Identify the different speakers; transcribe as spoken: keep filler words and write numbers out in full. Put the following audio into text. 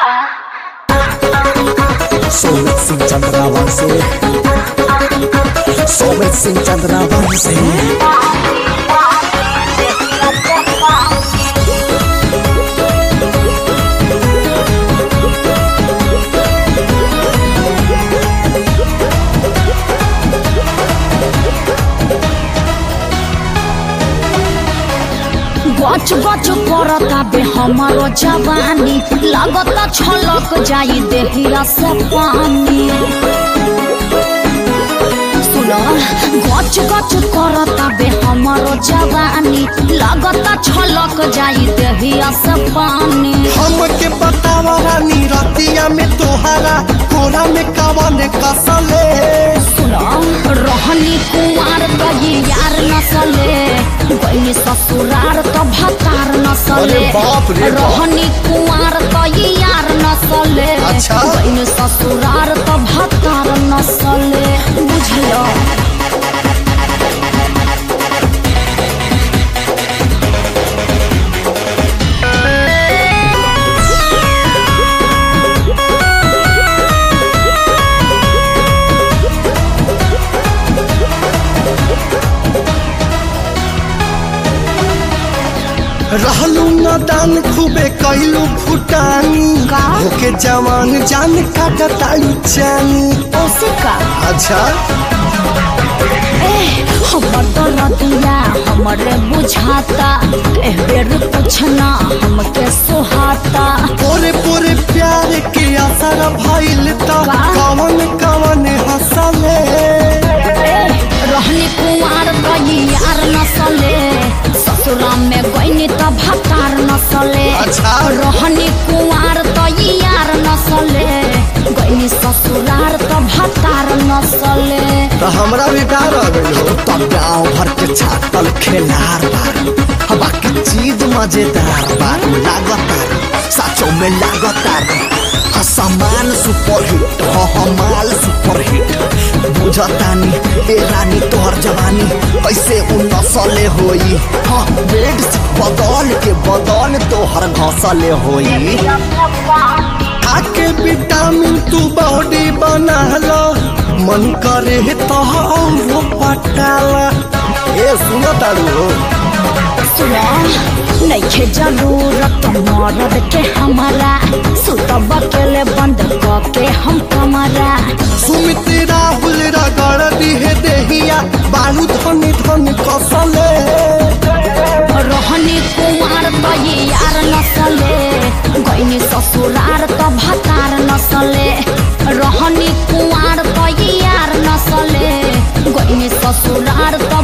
Speaker 1: Soulmate Singh Chandravanshi, Soulmate Singh Chandravanshi.
Speaker 2: गच गच करता बे हमारो जवानी लगता छलक जाई देहिया से पानी सुनो गच गच करता बे हमारो जवानी लगता छलक जाई देहिया से पानी
Speaker 1: हमके बतावा रानी रतिया में तोहारा कोरा में कवन कसले
Speaker 2: सुनो रहनी कुंवार गई यार नसले गई ससुरार तो भतार नसले रहनी कुंवार गई यार नसले
Speaker 1: अच्छा
Speaker 2: गई ससुरार तो भतार नसले बुझलो
Speaker 1: रहलू नादान खूबे कैलू फुटानी होके जवान जान काटतालू चानी
Speaker 2: ओसे का
Speaker 1: अच्छा
Speaker 2: ए हमर दरदिया हमरे बुझाता ए बेर पूछना हमके सुहाता
Speaker 1: पूरे पूरे प्यार के असर भइल त कवन कवन हंसले
Speaker 2: रहनी कुंवार गई यार नसले ससुरा में गईनी त भतार नसले
Speaker 1: अच्छा
Speaker 2: रहनी कुंवार गई यार नसले गईनी ससुरार त भतार नसले
Speaker 1: तो हमरा भी प्यार आ गइलो तो गाँव भर के छातल खेलार बार हवा के चीज मजेदार बार लागतार साचो में लागतार सामान सुपर हिट हमाल सुपर हिट बुझतानी ए रानी तोहर जवानी कैसे उ नसले होई हाँ बेड से बदल के बदल तोहर घसले होई आके विटामिन तू बॉडी बना लो मन करे तो पटाला ए सुनो तारू
Speaker 2: सुना नइखे जरूरत मरद के हमारा सुतब अकेले बंद के हम कमरा
Speaker 1: सुमित राहुल रगड़ दिहे देहिया बालू धनी धनी कसले
Speaker 2: रहनी कुमार गई यार नसले गईनी ससुरार त भतार नसले रहनी कुमार गई यार नसले गईनी ससुरार त